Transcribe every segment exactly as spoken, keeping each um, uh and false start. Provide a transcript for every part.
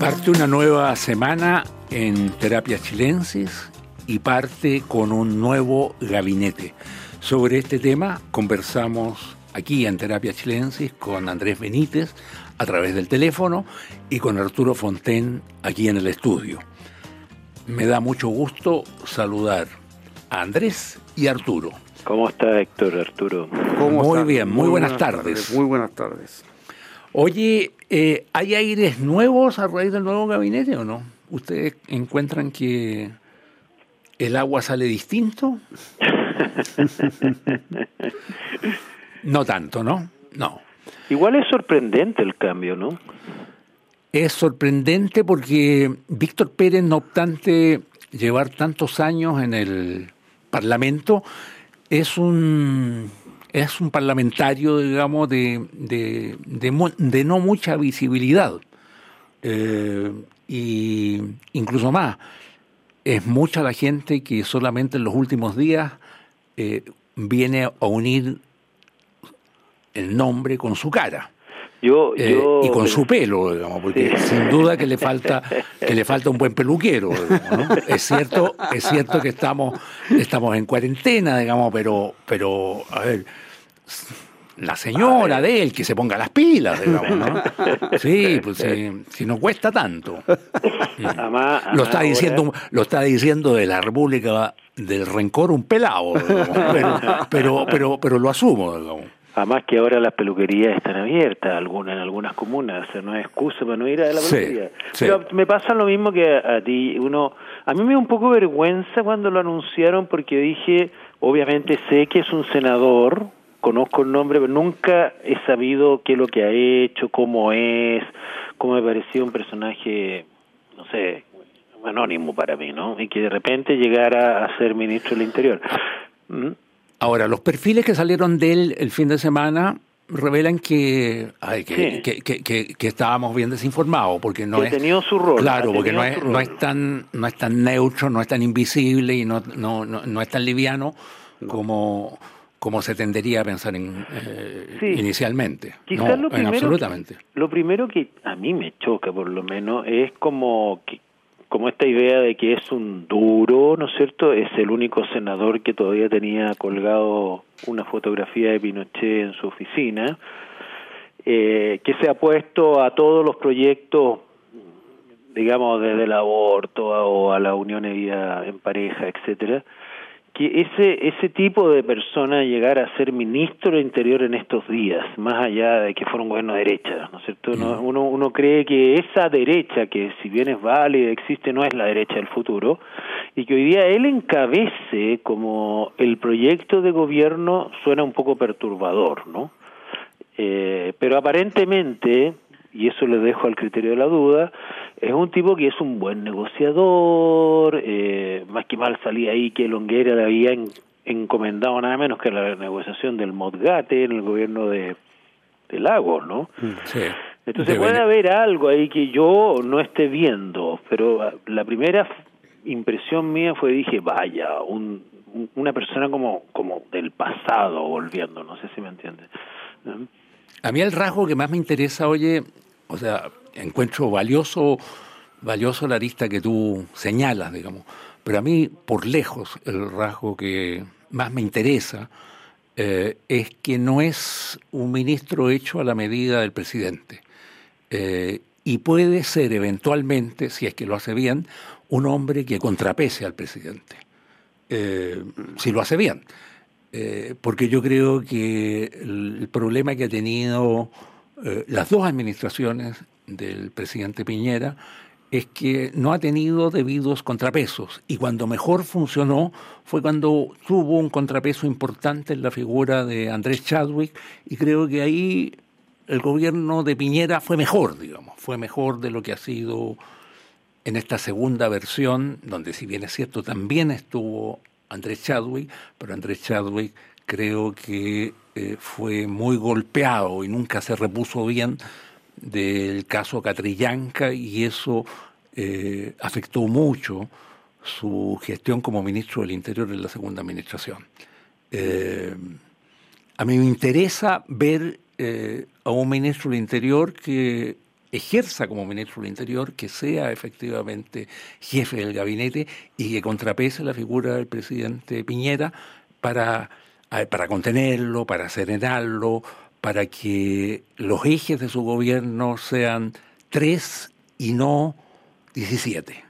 Parte una nueva semana en Terapia Chilensis y parte con un nuevo gabinete. Sobre este tema conversamos aquí en Terapia Chilensis con Andrés Benítez a través del teléfono y con Arturo Fonten aquí en el estudio. Me da mucho gusto saludar a Andrés y a Arturo. ¿Cómo está Héctor, Arturo? ¿Cómo muy está? Bien, muy, muy buenas, buenas tardes. tardes. Muy buenas tardes. Oye, eh, ¿hay aires nuevos a raíz del nuevo gabinete o no? ¿Ustedes encuentran que el agua sale distinto? No tanto, ¿no? No. Igual es sorprendente el cambio, ¿no? Es sorprendente porque Víctor Pérez, no obstante llevar tantos años en el Parlamento, es un... es un parlamentario, digamos, de, de, de, de no mucha visibilidad. Eh, y incluso más, es mucha la gente que solamente en los últimos días eh, viene a unir el nombre con su cara. Yo, eh, yo, y con su pelo, digamos, porque sí. Sin duda que le falta que le falta un buen peluquero, digamos, ¿no? Es cierto, es cierto que estamos estamos en cuarentena, digamos, pero pero a ver, la señora de él que se ponga las pilas, digamos, ¿no? Sí, pues si, si no cuesta tanto. Amá, amá, lo está diciendo ahora... lo está diciendo de la República del Rencor un pelado, digamos, pero, pero pero pero lo asumo, digamos. Además que ahora las peluquerías están abiertas algunas en algunas comunas, o sea, no es excusa para no ir a la peluquería. Sí, sí. Pero me pasa lo mismo que a, a ti. Uno, a mí me da un poco vergüenza cuando lo anunciaron porque dije, obviamente sé que es un senador, conozco el nombre, pero nunca he sabido qué es lo que ha hecho, cómo es, cómo me parecía un personaje, no sé, anónimo para mí, ¿no? Y que de repente llegara a ser ministro del Interior. ¿Mm? Ahora, los perfiles que salieron de él el fin de semana revelan que, ay, que, sí. que, que, que, que estábamos bien desinformados, porque no que es... ha tenido su rol. Claro, porque no es, no, es tan, no es tan neutro, no es tan invisible y no, no, no, no es tan liviano como, como se tendería a pensar en, eh, sí. inicialmente. Quizás no, lo primero, absolutamente. Que, lo primero que a mí me choca, por lo menos, es como... que como esta idea de que es un duro, ¿no es cierto? Es el único senador que todavía tenía colgado una fotografía de Pinochet en su oficina, eh, que se ha puesto a todos los proyectos, digamos, desde el aborto a, o a la unión de vida en pareja, etcétera, que ese ese tipo de persona llegara a ser ministro del Interior en estos días, más allá de que fuera un gobierno de derecha, ¿no es cierto? Uno, uno, uno cree que esa derecha, que si bien es válida, existe, no es la derecha del futuro, y que hoy día él encabece como el proyecto de gobierno suena un poco perturbador, ¿no? Eh, pero aparentemente, y eso le dejo al criterio de la duda, es un tipo que es un buen negociador, eh, más que mal salía ahí que Longueira le había en, encomendado nada menos que la negociación del Modgate en el gobierno de, de Lagos, ¿no? Sí. Entonces de puede Bene... haber algo ahí que yo no esté viendo, pero la primera impresión mía fue, dije, vaya, un, una persona como, como del pasado volviendo, no sé si me entiendes. ¿no? A mí el rasgo que más me interesa, oye, o sea, encuentro valioso, valioso la arista que tú señalas, digamos, pero a mí, por lejos, el rasgo que más me interesa eh, es que no es un ministro hecho a la medida del presidente. Eh, y puede ser eventualmente, si es que lo hace bien, un hombre que contrapese al presidente, eh, si lo hace bien. Eh, porque yo creo que el, el problema que ha tenido eh, las dos administraciones del presidente Piñera es que no ha tenido debidos contrapesos, y cuando mejor funcionó fue cuando tuvo un contrapeso importante en la figura de Andrés Chadwick, y creo que ahí el gobierno de Piñera fue mejor, digamos, fue mejor de lo que ha sido en esta segunda versión, donde si bien es cierto también estuvo Andrés Chadwick, pero Andrés Chadwick creo que eh, fue muy golpeado y nunca se repuso bien del caso Catrillanca, y eso eh, afectó mucho su gestión como ministro del Interior en la segunda administración. Eh, a mí me interesa ver eh, a un ministro del Interior que ejerza como ministro del Interior, que sea efectivamente jefe del gabinete y que contrapese la figura del presidente Piñera para, para contenerlo, para serenarlo, para que los ejes de su gobierno sean tres y no diecisiete.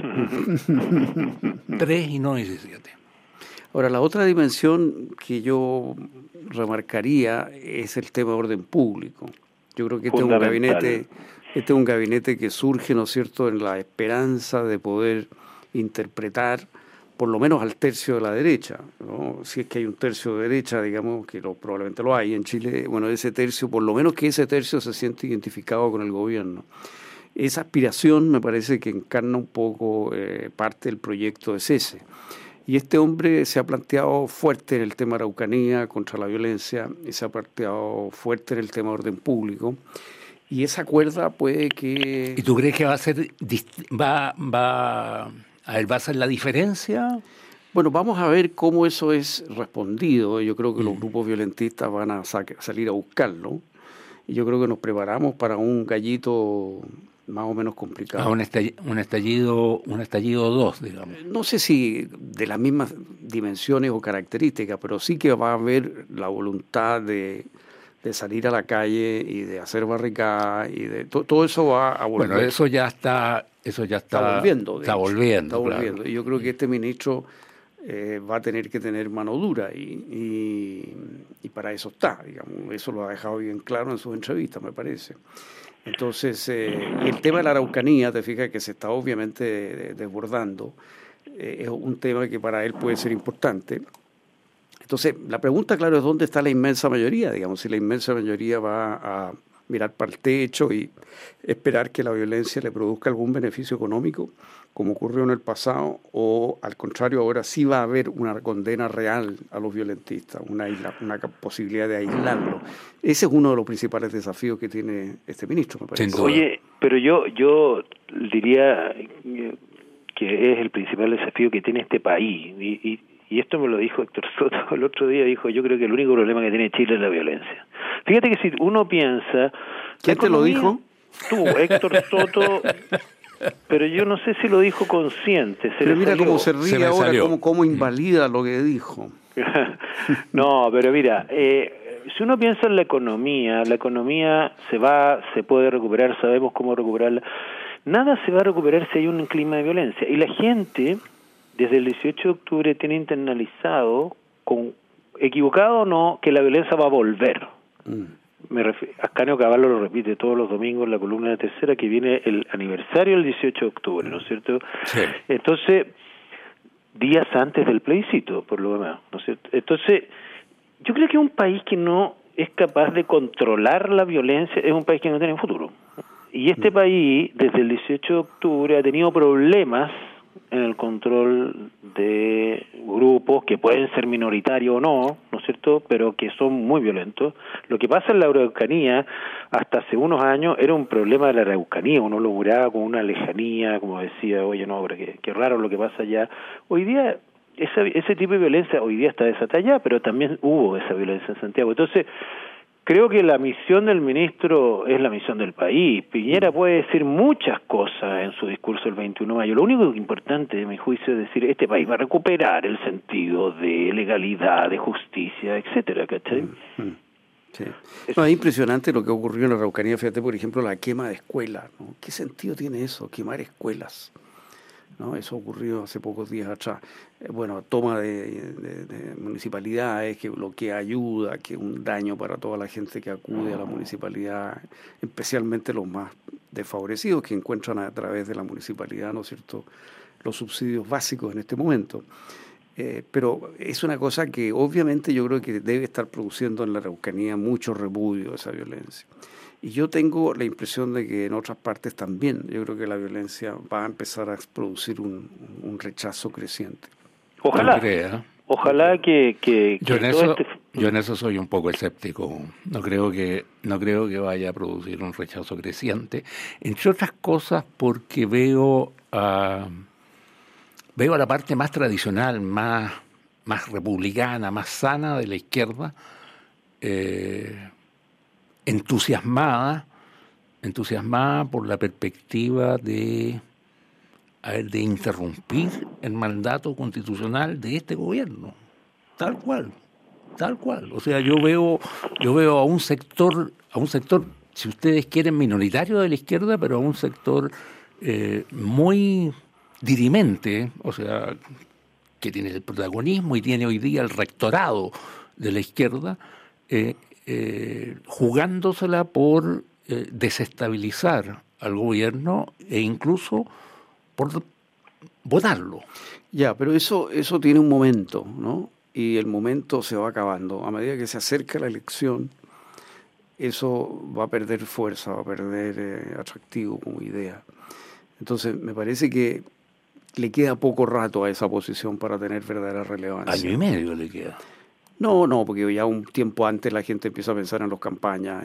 Tres y no diecisiete. Ahora, la otra dimensión que yo remarcaría es el tema de orden público. Yo creo que este es un gabinete, este es un gabinete que surge, ¿no es cierto?, en la esperanza de poder interpretar por lo menos al tercio de la derecha, ¿no? Si es que hay un tercio de derecha, digamos, que lo, probablemente lo hay en Chile, bueno, ese tercio, por lo menos que ese tercio se siente identificado con el gobierno. Esa aspiración me parece que encarna un poco eh, parte del proyecto es ese. Y este hombre se ha planteado fuerte en el tema de Araucanía contra la violencia, y se ha planteado fuerte en el tema de orden público, y esa cuerda puede que... ¿Y tú crees que va a ser, va, va, a ver, va a ser la diferencia? Bueno, vamos a ver cómo eso es respondido. Yo creo que los grupos violentistas van a salir a buscarlo, y yo creo que nos preparamos para un gallito más o menos complicado. Ah, un estallido, un estallido, un estallido dos, digamos. No sé si de las mismas dimensiones o características, pero sí que va a haber la voluntad de, de salir a la calle y de hacer barricadas y de to, todo eso va a volver. Bueno, eso ya está, eso ya está, está volviendo. Está volviendo, está volviendo. Claro. Y yo creo que este ministro eh, va a tener que tener mano dura y, y, y para eso está, digamos. Eso lo ha dejado bien claro en sus entrevistas, me parece. Entonces, eh, y el tema de la Araucanía, te fijas que se está obviamente desbordando, eh, es un tema que para él puede ser importante. Entonces, la pregunta, claro, es dónde está la inmensa mayoría, digamos, si la inmensa mayoría va a mirar para el techo y esperar que la violencia le produzca algún beneficio económico, como ocurrió en el pasado, o al contrario, ahora sí va a haber una condena real a los violentistas, una, isla, una posibilidad de aislarlo. Ese es uno de los principales desafíos que tiene este ministro, me parece. Oye, pero yo, yo diría que es el principal desafío que tiene este país, y, y, y esto me lo dijo Héctor Soto el otro día, dijo, yo creo que el único problema que tiene Chile es la violencia. Fíjate que si uno piensa... ¿Quién te lo dijo? Tú, Héctor Soto... Pero yo no sé si lo dijo consciente. Se pero mira salió. Cómo se ríe se ahora, cómo, cómo invalida lo que dijo. No, pero mira, eh, si uno piensa en la economía, la economía se va, se puede recuperar, sabemos cómo recuperarla. Nada se va a recuperar si hay un clima de violencia. Y la gente, desde el dieciocho de octubre, tiene internalizado, con, equivocado o no, que la violencia va a volver. Mm. Me refiero, Ascanio Cavallo lo repite todos los domingos en la columna de Tercera, que viene el aniversario del dieciocho de octubre, ¿no es cierto? Sí. Entonces, días antes del plebiscito, por lo demás, ¿no es cierto? Entonces, yo creo que un país que no es capaz de controlar la violencia es un país que no tiene futuro. Y este mm. país, desde el dieciocho de octubre, ha tenido problemas en el control de grupos que pueden ser minoritarios o no, ¿no es cierto?, pero que son muy violentos. Lo que pasa en la Araucanía, hasta hace unos años, era un problema de la Araucanía, uno lo miraba con una lejanía, como decía, oye, no, pero qué, qué raro lo que pasa allá. Hoy día, esa, ese tipo de violencia, hoy día está desatada, pero también hubo esa violencia en Santiago. Entonces, creo que la misión del ministro es la misión del país. Piñera puede decir muchas cosas en su discurso del veintiuno de mayo. Lo único importante, de mi juicio, es decir, este país va a recuperar el sentido de legalidad, de justicia, etcétera, ¿cachai? Sí. No, es impresionante lo que ocurrió en la Araucanía. Fíjate, por ejemplo, la quema de escuelas, ¿no? ¿Qué sentido tiene eso? Quemar escuelas, ¿no? Eso ocurrió hace pocos días atrás. Eh, bueno, toma de, de, de municipalidades, que bloquea ayuda, que es un daño para toda la gente que acude a la municipalidad, especialmente los más desfavorecidos que encuentran a través de la municipalidad, ¿no es cierto?, los subsidios básicos en este momento. Eh, pero es una cosa que obviamente yo creo que debe estar produciendo en la Araucanía mucho repudio a esa violencia. Y yo tengo la impresión de que en otras partes también, yo creo que la violencia va a empezar a producir un, un rechazo creciente. Ojalá, no crea. ojalá que... que, yo, que en eso, este... yo en eso soy un poco escéptico. No creo que no creo que vaya a producir un rechazo creciente, entre otras cosas porque veo a, veo a la parte más tradicional, más, más republicana, más sana de la izquierda, eh, entusiasmada entusiasmada por la perspectiva de, a ver, de interrumpir el mandato constitucional de este gobierno, tal cual, tal cual. O sea, yo veo, yo veo a un sector, a un sector, si ustedes quieren, minoritario de la izquierda, pero a un sector eh, muy dirimente, o sea, que tiene el protagonismo y tiene hoy día el rectorado de la izquierda, eh, eh, jugándosela por eh, desestabilizar al gobierno e incluso por votarlo. Ya, pero eso, eso tiene un momento, ¿no? Y el momento se va acabando. A medida que se acerca la elección, eso va a perder fuerza, va a perder eh, atractivo como idea. Entonces, me parece que le queda poco rato a esa posición para tener verdadera relevancia. Año y medio le queda. No, no, porque ya un tiempo antes la gente empieza a pensar en las campañas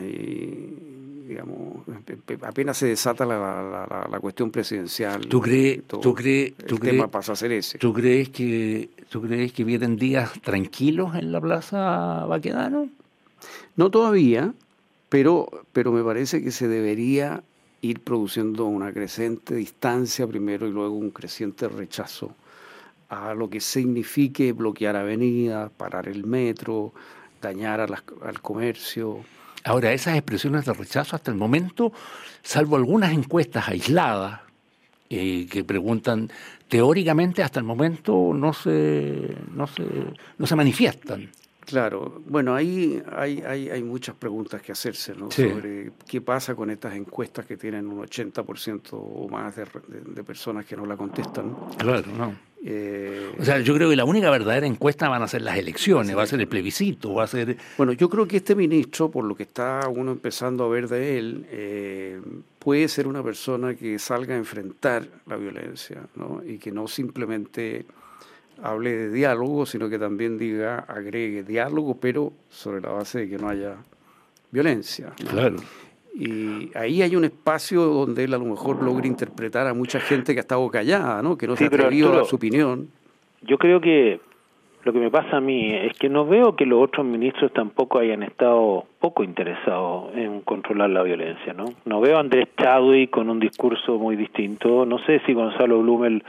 y, digamos, apenas se desata la, la, la, la cuestión presidencial. ¿Tú crees, tú crees, el tú tema crees, pasa a ser ese? ¿tú crees que, tú crees que vienen días tranquilos en la Plaza Baquedano? No todavía, pero, pero me parece que se debería ir produciendo una creciente distancia primero y luego un creciente rechazo a lo que signifique bloquear avenidas, parar el metro, dañar a las, al comercio. Ahora, esas expresiones de rechazo hasta el momento, salvo algunas encuestas aisladas eh, que preguntan, teóricamente hasta el momento no se, no se, no se manifiestan. Claro, bueno, ahí hay, hay, hay muchas preguntas que hacerse, ¿no? Sí. Sobre qué pasa con estas encuestas que tienen un ochenta por ciento o más de, de, de personas que no la contestan. Claro, no. Eh, o sea, yo creo que la única verdadera encuesta van a ser las elecciones, va a ser el plebiscito, va a ser... Bueno, yo creo que este ministro, por lo que está uno empezando a ver de él, eh, puede ser una persona que salga a enfrentar la violencia, ¿no? Y que no simplemente hable de diálogo, sino que también diga, agregue diálogo, pero sobre la base de que no haya violencia, ¿no? Claro. Y ahí hay un espacio donde él a lo mejor logra interpretar a mucha gente que ha estado callada, ¿no? Que no Sí, se ha atrevido Arturo, a su opinión. Yo creo que lo que me pasa a mí es que no veo que los otros ministros tampoco hayan estado poco interesados en controlar la violencia, ¿no? No veo a Andrés Chadwick con un discurso muy distinto. No sé si Gonzalo Blumel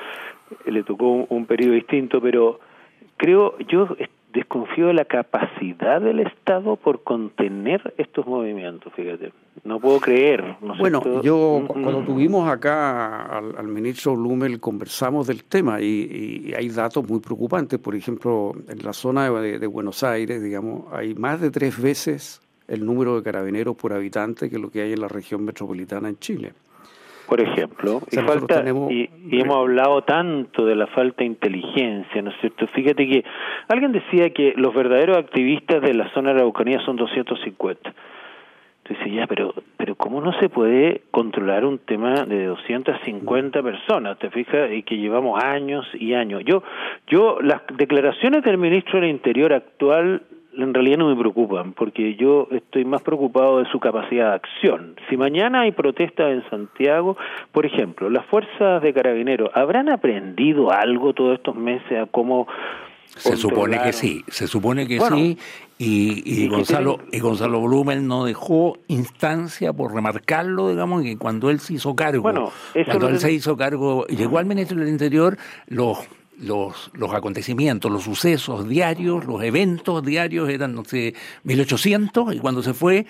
le tocó un, un periodo distinto, pero creo, yo desconfío de la capacidad del Estado por contener estos movimientos, fíjate. No puedo creer. ¿no Bueno, sé, yo mm, cuando mm. tuvimos acá al, al ministro Blumel conversamos del tema y, y hay datos muy preocupantes. Por ejemplo, en la zona de, de Buenos Aires, digamos, hay más de tres veces el número de carabineros por habitante que lo que hay en la región metropolitana en Chile. Por ejemplo, o sea, y, falta, tenemos... y, y hemos hablado tanto de la falta de inteligencia, ¿no es cierto? Fíjate que alguien decía que los verdaderos activistas de la zona de la Araucanía son doscientos cincuenta. Entonces, ya, pero pero ¿cómo no se puede controlar un tema de doscientas cincuenta personas? ¿Te fijas? Y que llevamos años y años. Yo, yo las declaraciones del ministro del Interior actual en realidad no me preocupan, porque yo estoy más preocupado de su capacidad de acción. Si mañana hay protestas en Santiago, por ejemplo, las fuerzas de carabineros, ¿habrán aprendido algo todos estos meses a cómo Se supone que sí, se supone que bueno, sí, y, y, y Gonzalo tienen... y Gonzalo Blumel no dejó instancia por remarcarlo, digamos, que cuando él se hizo cargo, bueno, eso cuando él que... se hizo cargo, llegó al Ministerio del Interior, los los los acontecimientos, los sucesos diarios, los eventos diarios eran, no sé, mil ochocientos, y cuando se fue,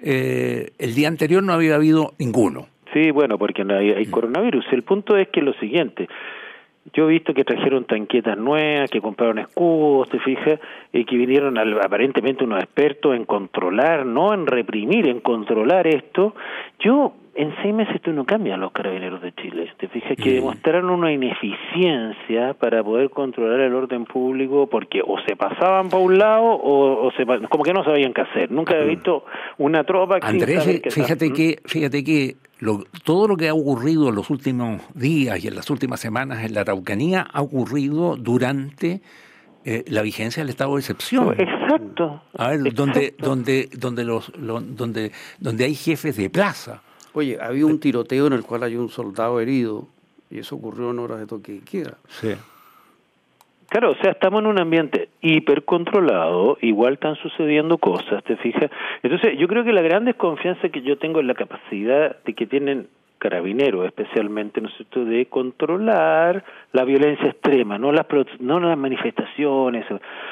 eh, el día anterior no había habido ninguno. Sí, bueno, porque no hay, hay coronavirus. El punto es que lo siguiente... Yo he visto que trajeron tanquetas nuevas, que compraron escudos, te fijas, y que vinieron al, aparentemente unos expertos en controlar, no en reprimir, en controlar esto. Yo, en seis meses tú no cambias los carabineros de Chile, te fijas, que demostraron una ineficiencia para poder controlar el orden público, porque o se pasaban para un lado, o, o se como que no sabían qué hacer. Nunca he visto una tropa... Andrés, fíjate que, fíjate que Lo, todo lo que ha ocurrido en los últimos días y en las últimas semanas en la Araucanía ha ocurrido durante eh, la vigencia del estado de excepción. Exacto. A ver, exacto. donde donde donde los, los donde donde hay jefes de plaza. Oye, había un tiroteo en el cual hay un soldado herido y eso ocurrió en horas de toque de queda. Sí. Claro, o sea, estamos en un ambiente hipercontrolado, igual están sucediendo cosas, ¿te fijas? Entonces, yo creo que la gran desconfianza que yo tengo en la capacidad de que tienen Carabineros, especialmente, ¿no es cierto?, de controlar la violencia extrema, no las no las manifestaciones.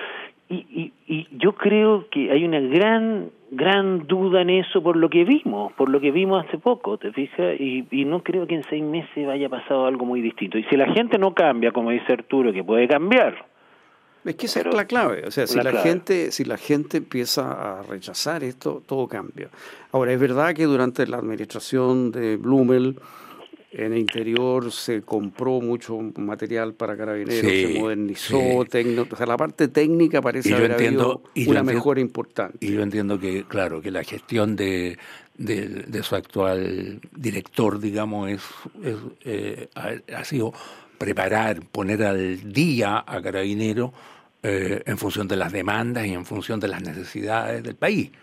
Y, y, y yo creo que hay una gran gran duda en eso por lo que vimos, por lo que vimos hace poco, ¿te fijas? Y, y no creo que en seis meses vaya pasado algo muy distinto. Y si la gente no cambia, como dice Arturo, que puede cambiar. Es que esa es la clave, o sea, si la, clave. gente si la gente empieza a rechazar esto, todo cambia. Ahora, es verdad que durante la administración de Blumel, en el interior se compró mucho material para Carabineros, sí, se modernizó, sí. tecno, o sea, la parte técnica parece haber entiendo, habido una mejora importante. Y yo entiendo que, claro, que la gestión de, de, de su actual director, digamos, es, es eh, ha, ha sido preparar, poner al día a Carabineros eh, en función de las demandas y en función de las necesidades del país.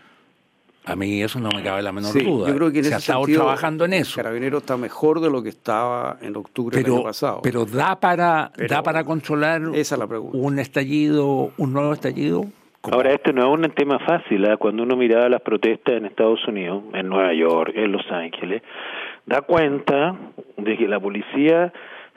A mí eso no me cabe la menor sí, duda. Yo creo que en Se ese ha estado sentido, trabajando en eso. Carabineros está mejor de lo que estaba en octubre pero, del año pasado. Pero da para pero da para controlar esa es la pregunta. un estallido, un nuevo estallido. ¿Cómo? Ahora, esto no es un tema fácil, ¿eh? Cuando uno miraba las protestas en Estados Unidos, en Nueva York, en Los Ángeles, da cuenta de que la policía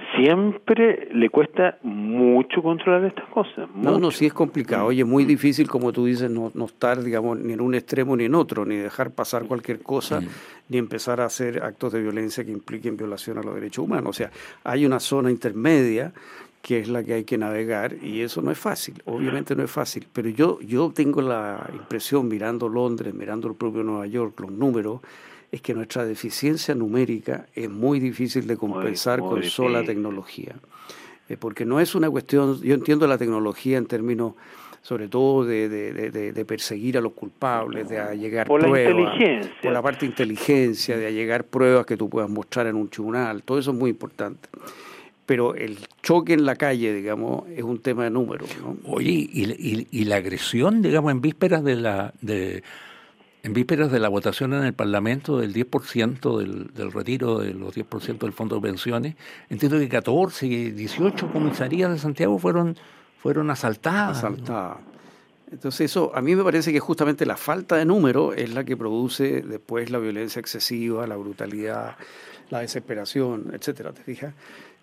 siempre le cuesta mucho controlar estas cosas. Mucho. No, no, sí es complicado. Oye, muy difícil, como tú dices, no, no estar, digamos, ni en un extremo ni en otro, ni dejar pasar cualquier cosa, mm. ni empezar a hacer actos de violencia que impliquen violación a los derechos humanos. O sea, hay una zona intermedia que es la que hay que navegar, y eso no es fácil, obviamente no es fácil, pero yo, yo tengo la impresión, mirando Londres, mirando el propio Nueva York, los números, es que nuestra deficiencia numérica es muy difícil de compensar muy, muy con difícil. sola tecnología. Eh, porque no es una cuestión, yo entiendo la tecnología en términos, sobre todo, de, de, de, de perseguir a los culpables, de allegar por pruebas. La inteligencia. Por la parte de inteligencia, de allegar pruebas que tú puedas mostrar en un tribunal, todo eso es muy importante. Pero el choque en la calle, digamos, es un tema de números, ¿no? Oye, y, y, y la agresión, digamos, en vísperas de la... De... En vísperas de la votación en el Parlamento del diez por ciento del, del retiro de los diez por ciento del Fondo de Pensiones, entiendo que catorce, dieciocho comisarías de Santiago fueron, fueron asaltadas. Asaltadas. Entonces eso, a mí me parece que justamente la falta de número es la que produce después la violencia excesiva, la brutalidad, la desesperación, etcétera, ¿te fijas?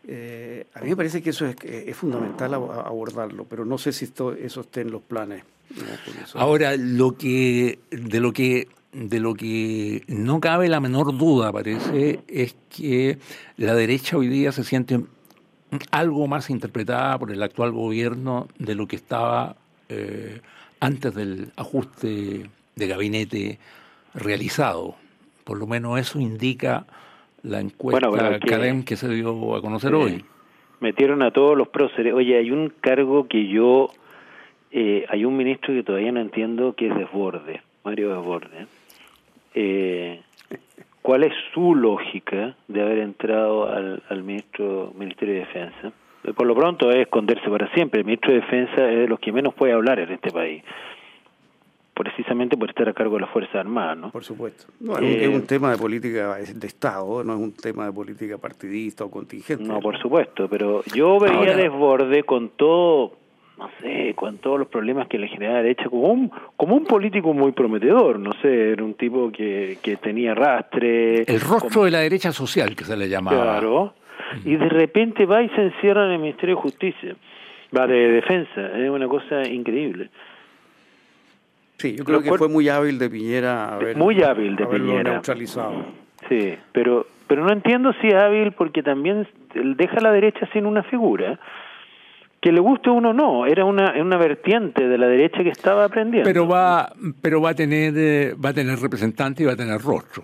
Eh, a mí me parece que eso es, es fundamental abordarlo, pero no sé si esto, eso esté en los planes. No, Ahora, lo que de lo que de lo que no cabe la menor duda, parece, es que la derecha hoy día se siente algo más interpretada por el actual gobierno de lo que estaba eh, antes del ajuste de gabinete realizado. Por lo menos eso indica la encuesta bueno, que, Cadem que se dio a conocer eh, hoy. Metieron a todos los próceres. Oye, hay un cargo que yo... Eh, hay un ministro que todavía no entiendo, que es Desbordes, Mario Desbordes. Eh, ¿Cuál es su lógica de haber entrado al, al ministro Ministerio de Defensa? Por lo pronto es esconderse para siempre. El ministro de Defensa es de los que menos puede hablar en este país, precisamente por estar a cargo de las Fuerzas Armadas, ¿no? Por supuesto. No, eh, es un tema de política de Estado, no es un tema de política partidista o contingente. No, por supuesto, pero yo veía Ahora, Desbordes con todo... no sé, con todos los problemas que le generaba la derecha, como un, como un político muy prometedor, no sé, era un tipo que, que tenía rastre. El rostro como, de la derecha social, que se le llamaba. Claro, y de repente va y se encierra en el Ministerio de Justicia, va de Defensa, es una cosa increíble. Sí, yo creo Lo que cual, fue muy hábil de Piñera haber, muy hábil de haberlo Piñera. neutralizado. Sí, pero, pero no entiendo si es hábil porque también deja a la derecha sin una figura. Que le guste a uno no, era una una vertiente de la derecha que estaba aprendiendo. Pero va pero va a tener eh, va a tener representante y va a tener rostro.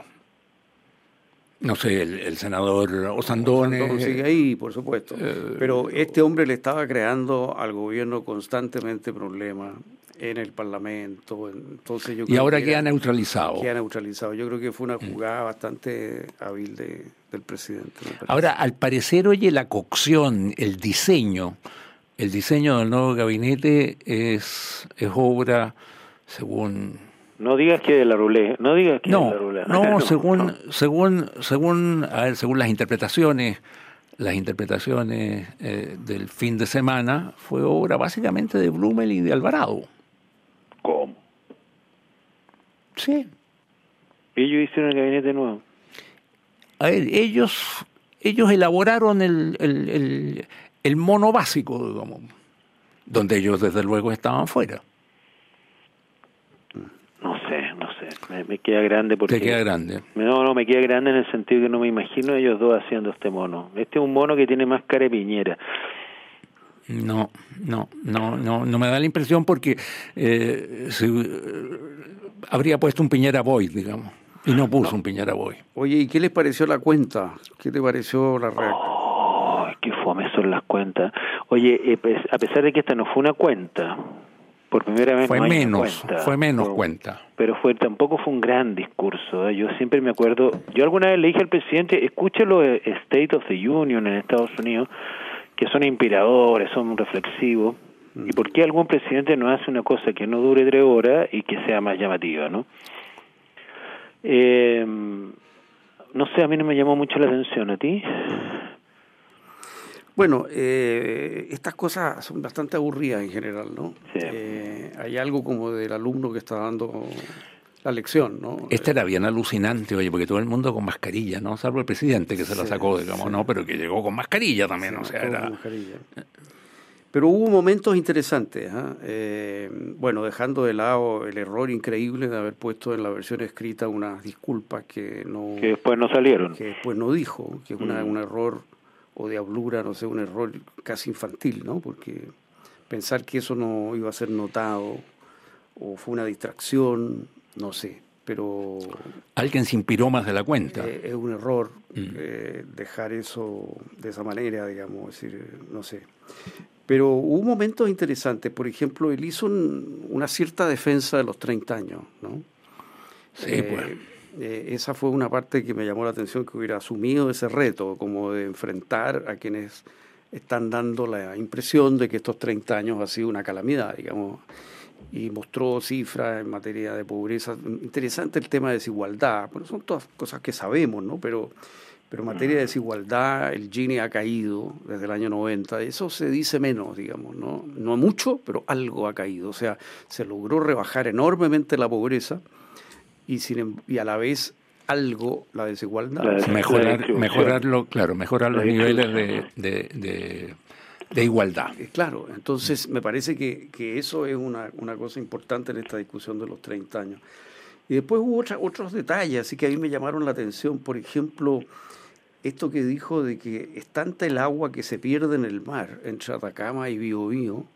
No sé, el, el senador Osandone... Osandone sigue ahí, por supuesto. Eh, pero este hombre le estaba creando al gobierno constantemente problemas en el Parlamento. Entonces yo creo y ahora que queda era, neutralizado. Queda neutralizado. Yo creo que fue una jugada mm. bastante hábil de, del presidente. Ahora, al parecer, oye, la cocción, el diseño... El diseño del nuevo gabinete es, es obra, según... No digas que de la Rulé, no digas que no, de la Rulé. No, no, según, no. según, según, a ver, según las interpretaciones las interpretaciones eh, del fin de semana fue obra básicamente de Blumel y de Alvarado. ¿Cómo? Sí. Ellos hicieron el gabinete nuevo. A ver, ellos, ellos elaboraron el, el, el, el mono básico, digamos, donde ellos desde luego estaban fuera. No sé, no sé, me, me queda grande porque... Te queda grande. No, no, me queda grande en el sentido que no me imagino ellos dos haciendo este mono. Este es un mono que tiene más cara de Piñera. No, no, no, no, no me da la impresión porque eh, si, eh, habría puesto un Piñera Boy, digamos, y no puso no. un Piñera Boy. Oye, ¿y qué les pareció la cuenta? ¿Qué te pareció la reacción? Oh, qué fome son las cuentas. Oye, eh, pues, a pesar de que esta no fue una cuenta, por primera vez fue no hay menos, cuenta, fue menos pero, cuenta. Pero fue tampoco fue un gran discurso. ¿eh? Yo siempre me acuerdo, yo alguna vez le dije al presidente, escúchelo State of the Union en Estados Unidos, que son inspiradores, son reflexivos, mm. y por qué algún presidente no hace una cosa que no dure tres horas y que sea más llamativa, ¿no? Eh, no sé, a mí no me llamó mucho la atención, ¿a ti? Bueno, eh, estas cosas son bastante aburridas en general, ¿no? Sí. Eh, hay algo como del alumno que está dando la lección, ¿no? Esta era bien alucinante, oye, porque todo el mundo con mascarilla, ¿no? Salvo el presidente que se sí, la sacó, digamos, sí. ¿no? Pero que llegó con mascarilla también, sí, o sea, era... Pero hubo momentos interesantes, ¿eh? Eh, bueno, dejando de lado el error increíble de haber puesto en la versión escrita unas disculpas que no... Que después no salieron. Que después no dijo, que es una, mm. un error, o de hablura, no sé, un error casi infantil, ¿no? Porque pensar que eso no iba a ser notado, o fue una distracción... No sé, pero... Alguien se inspiró más de la cuenta. Eh, es un error mm. eh, dejar eso de esa manera, digamos, decir, no sé. Pero hubo momentos interesantes. Por ejemplo, él hizo un, una cierta defensa de los treinta años, ¿no? Sí, eh, pues. Eh, esa fue una parte que me llamó la atención, que hubiera asumido ese reto, como de enfrentar a quienes están dando la impresión de que estos treinta años ha sido una calamidad, digamos. Y mostró cifras en materia de pobreza. Interesante el tema de desigualdad. Bueno, son todas cosas que sabemos, ¿no? Pero, pero en materia de desigualdad, el Gini ha caído desde el año noventa. Eso se dice menos, digamos, ¿no? No mucho, pero algo ha caído. O sea, se logró rebajar enormemente la pobreza y, sin, y a la vez algo la desigualdad. La, mejorar, la mejorarlo, claro, mejorar los niveles de... de, de... de igualdad. Claro, entonces me parece que, que eso es una, una cosa importante en esta discusión de los treinta años. Y después hubo otra, otros detalles, así que a mí me llamaron la atención, por ejemplo, esto que dijo de que es tanta el agua que se pierde en el mar, entre Atacama y Biobío,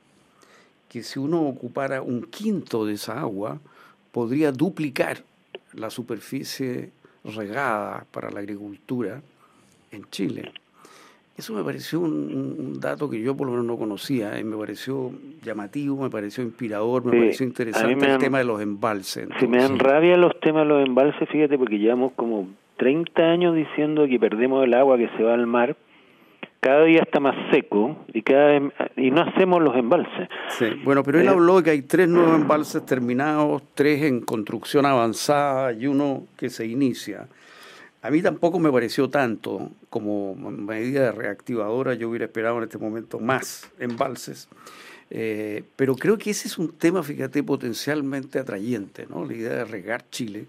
que si uno ocupara un quinto de esa agua, podría duplicar la superficie regada para la agricultura en Chile. Eso me pareció un, un dato que yo por lo menos no conocía, ¿eh? Me pareció llamativo, me pareció inspirador, me sí, pareció interesante me el dan, tema de los embalses. Entonces. Si me dan rabia los temas de los embalses, fíjate, porque llevamos como treinta años diciendo que perdemos el agua que se va al mar, cada día está más seco y cada vez, y no hacemos los embalses. Sí, bueno, pero él eh, habló de que hay tres nuevos embalses terminados, tres en construcción avanzada y uno que se inicia. A mí tampoco me pareció tanto como medida reactivadora. Yo hubiera esperado en este momento más embalses, eh, pero creo que ese es un tema, fíjate, potencialmente atrayente, ¿no? La idea de regar Chile,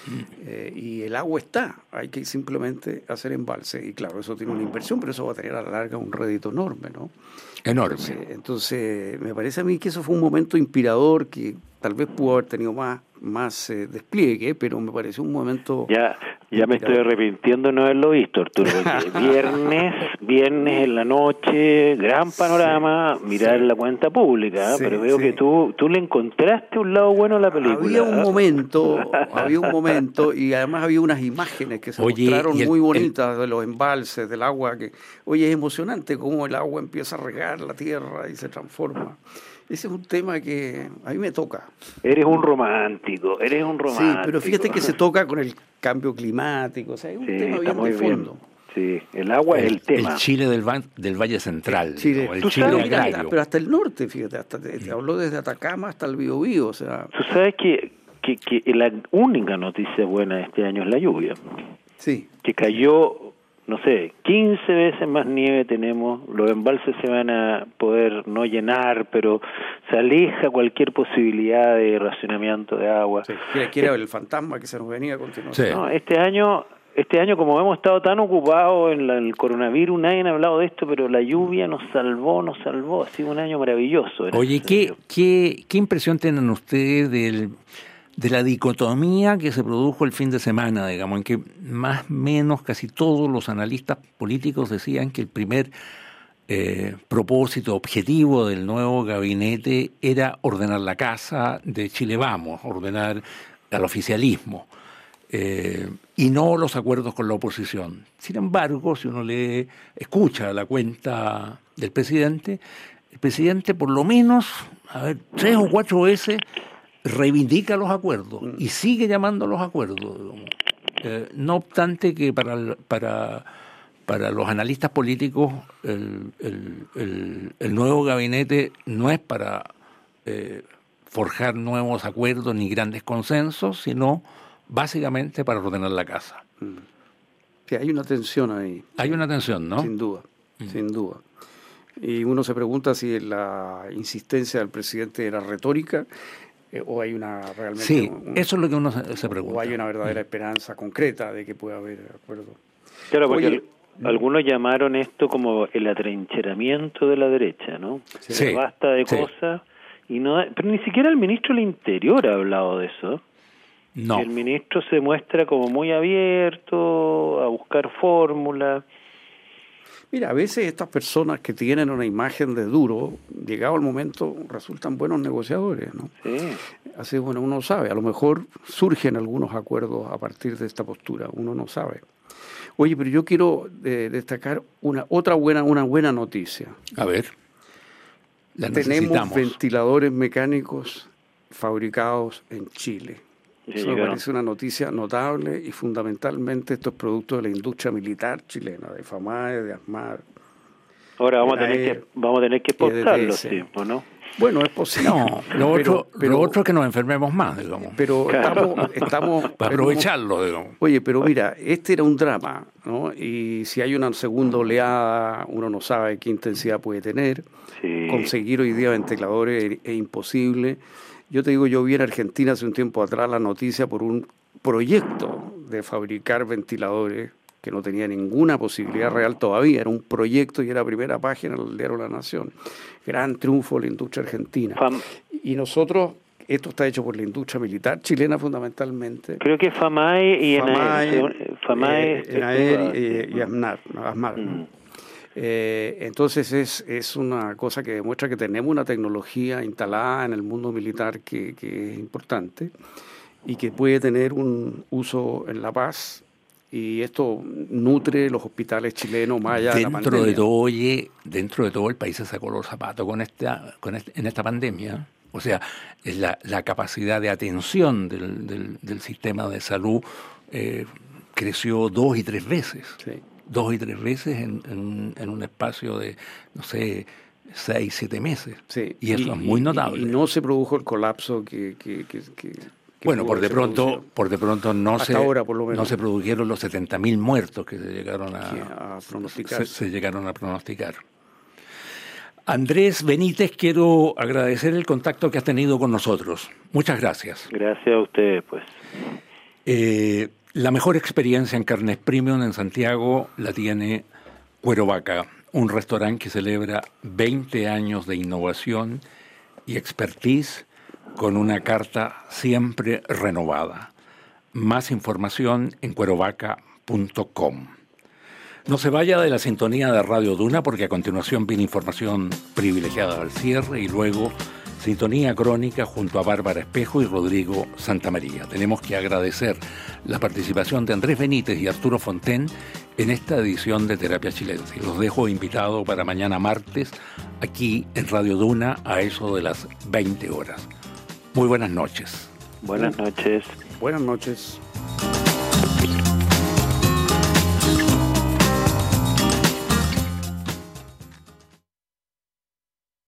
eh, y el agua está, hay que simplemente hacer embalses, y claro, eso tiene una inversión, pero eso va a tener a la larga un rédito enorme, ¿no? Enorme. Entonces, entonces me parece a mí que eso fue un momento inspirador que tal vez pudo haber tenido más, más eh, despliegue, pero me pareció un momento... Ya, ya me estoy arrepintiendo de no haberlo visto, Arturo, porque viernes, viernes en la noche, gran panorama, sí, mirar sí. la cuenta pública, sí, pero veo sí. que tú tú le encontraste un lado bueno a la película. Había un momento, había un momento, y además había unas imágenes que se oye, mostraron el, muy bonitas el... de los embalses, del agua, que, oye, es emocionante cómo el agua empieza a regar la tierra y se transforma. Ese es un tema que a mí me toca. Eres un romántico, eres un romántico. Sí, pero fíjate que se toca con el cambio climático, o sea, es un sí, tema bien de fondo. Bien. Sí, el agua el, es el tema. El Chile del, del Valle Central, Chile, el ¿tú Chile sabes, agrario. Mira, pero hasta el norte, fíjate, hasta te, te habló desde Atacama hasta el Biobío, o sea... Tú sabes que, que, que la única noticia buena de este año es la lluvia. Sí. Que cayó... no sé, quince veces más nieve tenemos, los embalses se van a poder no llenar, pero se aleja cualquier posibilidad de racionamiento de agua. Sí, que era el fantasma que se nos venía a continuación. Sí. No, este año... Este año, como hemos estado tan ocupados en la, el coronavirus, nadie ha hablado de esto, pero la lluvia nos salvó, nos salvó. Ha sido un año maravilloso. Oye, ¿qué, qué, ¿qué impresión tienen ustedes del, de la dicotomía que se produjo el fin de semana, digamos, en que más o menos casi todos los analistas políticos decían que el primer eh, propósito, objetivo del nuevo gabinete era ordenar la casa de Chile Vamos, ordenar al oficialismo? Eh, y no los acuerdos con la oposición. Sin embargo, si uno le escucha la cuenta del presidente, el presidente por lo menos, a ver, tres o cuatro veces reivindica los acuerdos y sigue llamando a los acuerdos. Eh, no obstante que para, para, para los analistas políticos el, el, el, el nuevo gabinete no es para eh, forjar nuevos acuerdos ni grandes consensos, sino básicamente para ordenar la casa. Sí, hay una tensión ahí. Hay una tensión, ¿no? Sin duda, mm. sin duda. Y uno se pregunta si la insistencia del presidente era retórica eh, o hay una realmente... Sí, un, eso es lo que uno se, se pregunta. O hay una verdadera mm. esperanza concreta de que pueda haber acuerdo. Claro, porque Oye, el, algunos llamaron esto como el atrincheramiento de la derecha, ¿no? Sí. Basta de sí. cosas y no... Pero ni siquiera el ministro del Interior ha hablado de eso. No. El ministro se muestra como muy abierto a buscar fórmulas. Mira, a veces estas personas que tienen una imagen de duro, llegado el momento, resultan buenos negociadores, ¿no? Sí. Así, bueno, uno sabe, a lo mejor surgen algunos acuerdos a partir de esta postura, uno no sabe. Oye, pero yo quiero eh, destacar una otra buena, una buena noticia. A ver, la tenemos ventiladores mecánicos fabricados en Chile. Eso me parece una noticia notable y fundamentalmente esto es producto de la industria militar chilena, de FAMAE, de ASMAR. Ahora vamos a tener que vamos a tener que exportar los tiempos, ¿no? Bueno, es posible. No, lo, pero, otro, pero, lo otro es que nos enfermemos más, digamos. Pero claro. estamos... estamos Para aprovecharlo, digamos. Oye, pero mira, este era un drama, ¿no? Y si hay una segunda oleada, uno no sabe qué intensidad puede tener. Sí. Conseguir hoy día ventiladores es, es imposible. Yo te digo, yo vi en Argentina hace un tiempo atrás la noticia por un proyecto de fabricar ventiladores que no tenía ninguna posibilidad real todavía. Era un proyecto y era primera página del diario La Nación. Gran triunfo de la industria argentina. Fam- y nosotros, esto está hecho por la industria militar chilena fundamentalmente. Creo que FAMAE y FAMAE, ENAER. FAMAE, eh, ENAER y, y, y ASMAR. ¿no? ASMAR mm. ¿no? Eh, entonces es, es una cosa que demuestra que tenemos una tecnología instalada en el mundo militar que, que es importante y que puede tener un uso en la paz, y esto nutre los hospitales chilenos más allá de la pandemia. Dentro de todo, oye, dentro de todo el país se sacó los zapatos con esta, con este, en esta pandemia. O sea, la, la capacidad de atención del, del, del sistema de salud eh, creció dos y tres veces. Sí. dos y tres veces en, en, en un espacio de, no sé, seis, siete meses. Sí. Y eso y, es muy notable. Y, y no se produjo el colapso que... que, que, que, que bueno, por de pronto por de pronto no Hasta se ahora, por lo menos. no se produjeron los setenta mil muertos que se llegaron a, a pronosticar. Se, se llegaron a pronosticar. Andrés Benítez, quiero agradecer el contacto que has tenido con nosotros. Muchas gracias. Gracias a ustedes, pues. Eh, La mejor experiencia en carnes premium en Santiago la tiene Cuero Vaca, un restaurante que celebra veinte años de innovación y expertise con una carta siempre renovada. Más información en cuero vaca punto com. No se vaya de la sintonía de Radio Duna, porque a continuación viene información privilegiada al cierre y luego sintonía crónica junto a Bárbara Espejo y Rodrigo Santamaría. Tenemos que agradecer la participación de Andrés Benítez y Arturo Fonten en esta edición de Terapia Chilense. Los dejo invitados para mañana martes aquí en Radio Duna a eso de las veinte horas. Muy buenas noches. Buenas noches. Buenas noches.